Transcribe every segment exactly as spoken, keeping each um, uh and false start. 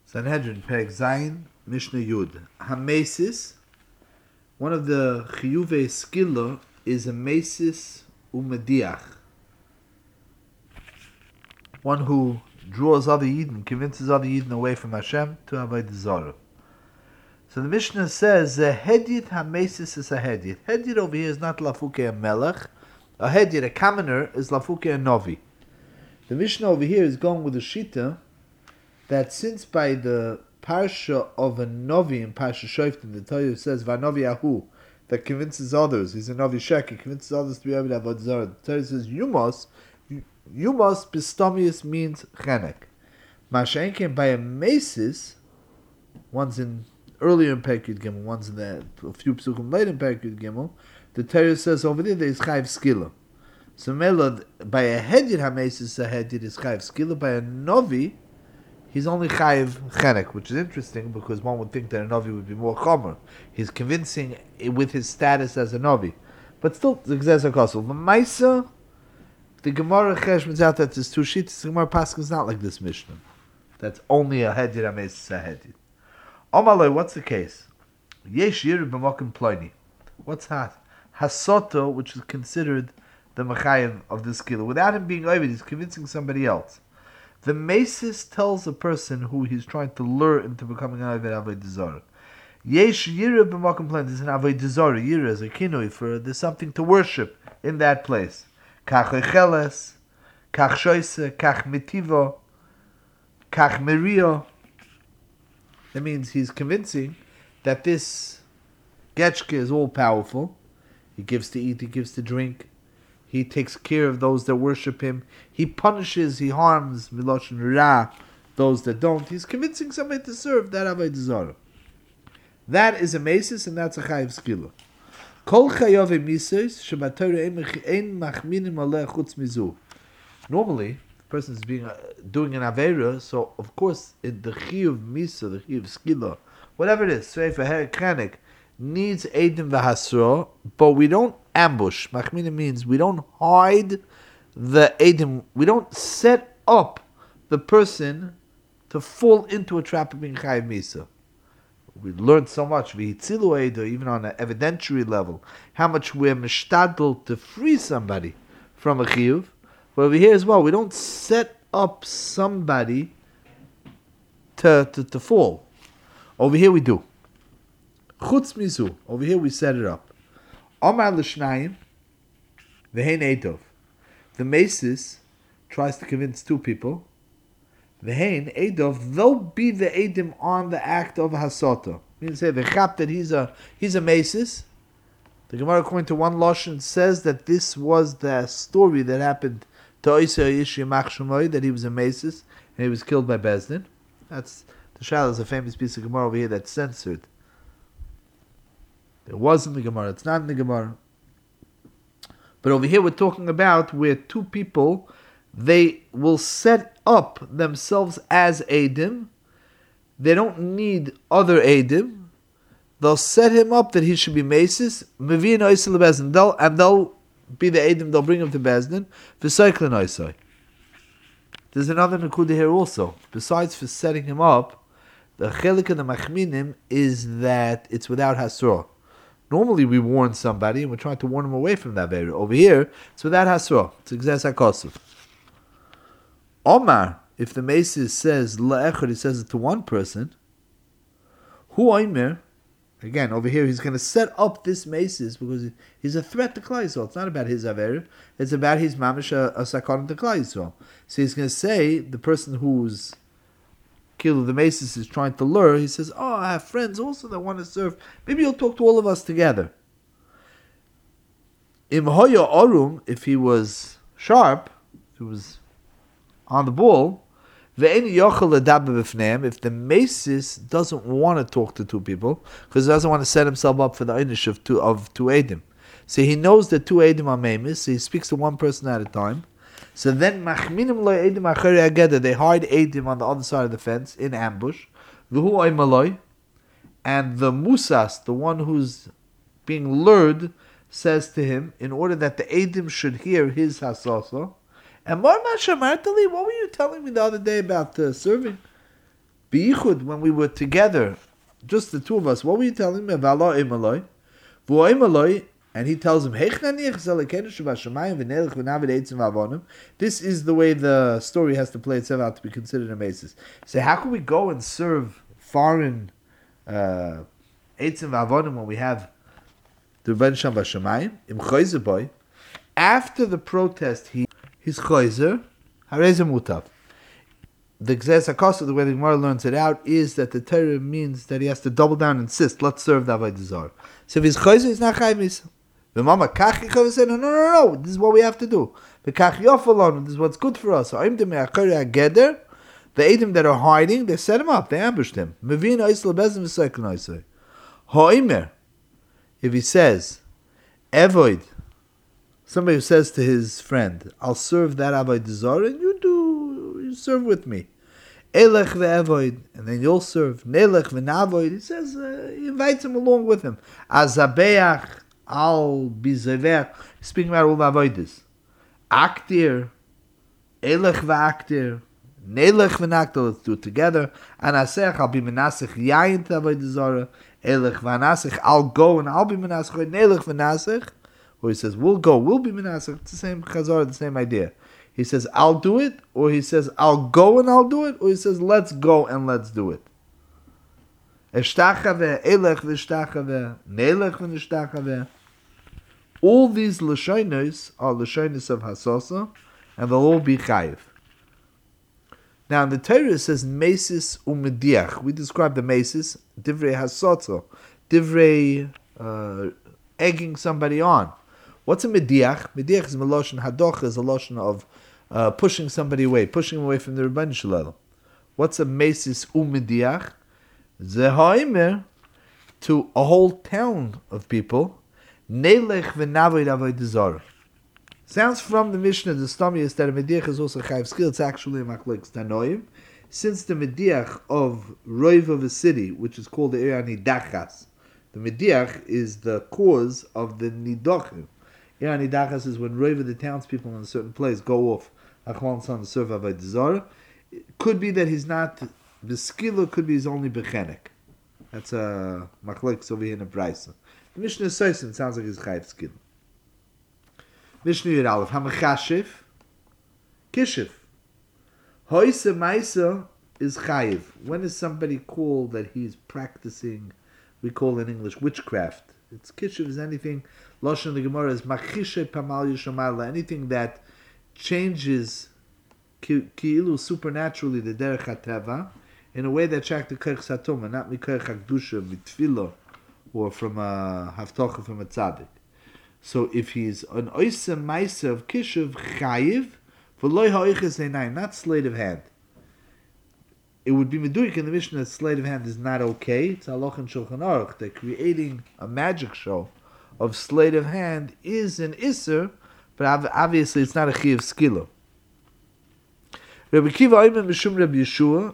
Sanhedrin, Perek Zayin, Mishnah Yud. Hamesis, one of the chiyuvei skilla is a mesis umediach. One who draws other Yidden, convinces other Yidden away from Hashem to avodah zarah. So the Mishnah says, a hedyet hamesis is a hedyet. Hedyet over here is not lafuke a melech. A hedyet, a commoner, is lafuke a novi. The Mishnah over here is going with the shita that since by the parsha of a novi in Parsha Shoftim, the Torah says vanovi ahu, that convinces others, he's a novi sheker, convinces others to be able to avodah zarah. The Torah says you must, you must pistomius means chenek. Masha'enken by a mesis, one's in earlier in Perek Yud Gimel, one's in the a few psukim later in Perek Yud Gimel. The Torah says over there there is chayiv skila. So melod by a hedyet hamesis a hedyet is chayiv skila. By a novi, he's only chayiv chenek, which is interesting because one would think that a novi would be more chomer. He's convincing with his status as a novi, but still the gzez hakosel. The Maisa, the Gemara cheshmets out that there's two sheets. The Gemara pasuk is not like this Mishnah. That's only a hedyet hamesis a hedyet. Omaloi, what's the case? Yesh yirud b'mokim ploni. What's that? Hasoto, which is considered the mechayiv of the skill. Without him being over, he's convincing somebody else. The mesis tells a person who he's trying to lure into becoming an avodah zarah. Yesh yirud b'mokim ploni. There's an avodah zarah. Yirud is a kinoi for there's something to worship in that place. Kach echeles, kach shoyse, kach mitivo, kach merio. That means he's convincing that this Getchke is all powerful. He gives to eat, he gives to drink. He takes care of those that worship him. He punishes, he harms, Miloshin Ra, those that don't. He's convincing somebody to serve that avodah zarah. That is a mesis, and that's a chayiv skila. Kol chayove misos shebatorah ein machminim aleh chutz mizu. Normally, person is being uh, doing an avera, so of course in the chiyuv misa, the chiyuv skila, whatever it is, seifa herikanik, needs edim v'hasra, but we don't ambush. Machmina means we don't hide the edim, we don't set up the person to fall into a trap of being chayiv misa. We learned so much, v'hitzilu edo, even on an evidentiary level, how much we're mishtadl to free somebody from a chiyuv. But over here as well, we don't set up somebody to, to, to fall. Over here we do. Chutz mizu. Over here we set it up. Omar l'shnayim v'hein eidov. The mesis tries to convince two people. V'hein eidov, they'll be the eidim on the act of hasota. Means say the chap that he's a he's a mesis. The Gemara, according to one lashon, says that this was the story that happened to Oisei Ishi Machshumoy, that he was a mesis and he was killed by Bezdin. That's the Shal is a famous piece of Gemara over here that's censored. It was in the Gemara, it's not in the Gemara. But over here we're talking about where two people, they will set up themselves as Eidim. They don't need other Eidim. They'll set him up that he should be mesis, Mevin Oisei LeBezdin, they'll and they'll be the Eidim, they'll bring him to Bezdin. V'soiklin Oisei. There's another Nakuda here also. Besides for setting him up, the chelik of the Machminim is that it's without Hasra. Normally we warn somebody and we're trying to warn him away from that area. Over here, it's without Hasra. It's Gzes HaKosov. Omar, if the Mesis says La'echad, he says it to one person. Hu Oimer, again, over here, he's going to set up this mesis because he's a threat to Klal Yisrael. It's not about his aver; it's about his mamish a, a sakon to Klal Yisrael. So he's going to say the person who's killed the mesis is trying to lure. He says, "Oh, I have friends also that want to serve. Maybe you'll talk to all of us together." Im hoya orum, if he was sharp, if he was on the ball. If the mesis doesn't want to talk to two people because he doesn't want to set himself up for the einish of two of two edim, so he knows that two edim are memis, so he speaks to one person at a time. So then machminim lo edim achari ageda, they hide edim on the other side of the fence in ambush. V'hu oimaloi, and the musas, the one who's being lured, says to him in order that the edim should hear his hasasa. And Mar Mashamartali, what were you telling me the other day about uh, serving? Beichud, when we were together, just the two of us, what were you telling me? V'alo imaloi. V'o imaloi, and he tells him, this is the way the story has to play itself out to be considered a masis. So how can we go and serve foreign uh, eitzim v'avonim when we have the Rebbeinu Shem Bashamayim? Im choyzer boy, after the protest, he he's choyzer, hareze mutav. The Gzeres HaKosov, the way the Gemara learns it out, is that the Torah means that he has to double down and insist, let's serve the Avodah Zarah. So if he's choyzer, he's not chayiv misa. The mama kach said, no, no, no, no, this is what we have to do. The kach yofalon, this is what's good for us. The edim that are hiding, they set him up, they ambushed him. If he says, Evoid, somebody who says to his friend, I'll serve that Avodah Zarah, and you do, you serve with me. Elech ve'evoid, and then you'll serve. Nelech ve'navoid, he says, uh, he invites him along with him. Azabeach, Al bizaver, speaking about all the avodas. Aktir, elech v'aktir, nelech v'naktir, let's do it together. Anasech, I'll be menasech yayin to avodah zara. Elech v'anasech, I'll go and I'll be menasech. Nelech v'nasech, or he says, we'll go, we'll be menasech. It's the same chazar, the same idea. He says, I'll do it, or he says, I'll go and I'll do it, or he says, let's go and let's do it. Eshtachave, elech v'eshtachave, nelech v'neshtachave. All these lashonos are lashonos of hasasa, and they'll all be chayiv. Now, in the Torah it says mesis umediach. We describe the mesis, divrei hasasa, divrei uh, egging somebody on. What's a mediach? Mediach is meloshin hadoch, is a lotion of uh, pushing somebody away, pushing them away from the Rebbeinu Shalom. What's a mesis umediach? Zehaimer to a whole town of people. Nelech v'navoid avodah zarah. Sounds from the Mishnah, the Stami is that a mediach is also chayiv skill. It's actually a machlokes tanoim. Since the mediach of roiv of a city, which is called the area nidachas, the mediach is the cause of the nidochim. Area nidachas is when roiv of the townspeople in a certain place go off. Achlan son serve avodah zarah. It could be that he's not beskila. Could be he's only bechenek. That's a machlokes over here in a brayso. The Mishnah Sosin sounds like his chayiv skill. Mishnah Yud Aleph, Hamachashiv, Kishiv. Hoysa Maisa is chayiv. When is somebody called that he's practicing, we call in English, witchcraft? It's Kishiv is anything, Lashon the Gemara is Machishe Pamal Yishamayla, anything that changes Ki'ilu supernaturally the Derech HaTeva in a way that shak the Kerch Satoma, not Mikerch HaKdusha, Mitfilo, or from a haftocha from a tzaddik. So if he's an oisa maisa of kishuv chayiv, v'loy ha'oiches einayim, not sleight of hand. It would be meduik in the Mishnah that sleight of hand is not okay. It's halach and shulchan aruch that creating a magic show of sleight of hand is an isser, but obviously it's not a chiv skilo. Rabbi Kiva Oimen Mishum Rabbi Yeshua.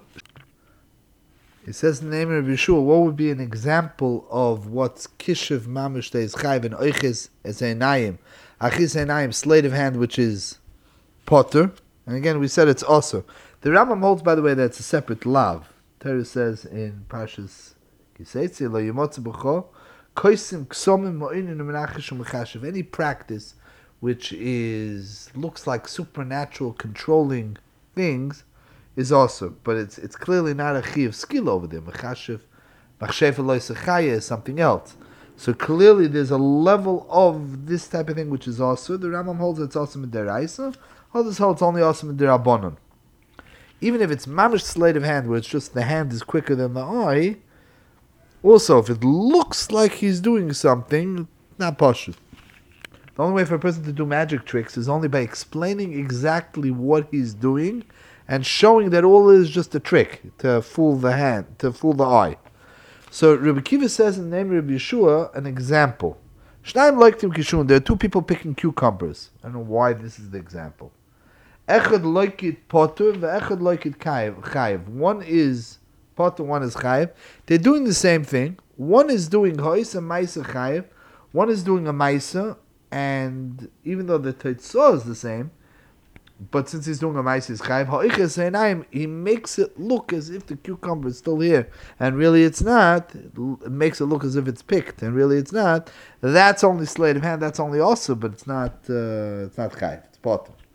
It says in the name of Yeshua, what would be an example of what's kishiv mamish that is chayv and oiches es einayim, achis einayim, sleight of hand, which is potter. And again, we said it's also. The Rambam holds, by the way, that it's a separate lav. Torah says in Parshas Kiseitzi, lo yimotze b'cho, koisim ksomim mo'inin u'menachish u'mechashiv. Any practice which is looks like supernatural controlling things is also, but it's it's clearly not a chi of skill over there. Mechashiv, machshev eloi sechaya is something else. So clearly there's a level of this type of thing which is also. The Rambam holds it's also midiraisa. Others hold it's only also midirabonon. Even if it's mamish sleight of hand, where it's just the hand is quicker than the eye. Also, if it looks like he's doing something, not pashut. The only way for a person to do magic tricks is only by explaining exactly what he's doing and showing that all is just a trick to fool the hand, to fool the eye. So Rabbi Kiva says in the name of Rabbi Yeshua, an example. Shnaim loiktim kishun. There are two people picking cucumbers. I don't know why this is the example. Echad loikit potter, ve'echad loikit chayiv. One is potter, one is chayiv. They're doing the same thing. One is doing hois, a maisa chayiv. One is doing a maisa, and even though the teitzah is the same, but since he's doing a ma'asis chayv, ha'iches einayim, he makes it look as if the cucumber is still here, and really it's not. It makes it look as if it's picked, and really it's not. That's only sleight of hand. That's only also, but it's not. Uh, it's not chayv. It's bottom.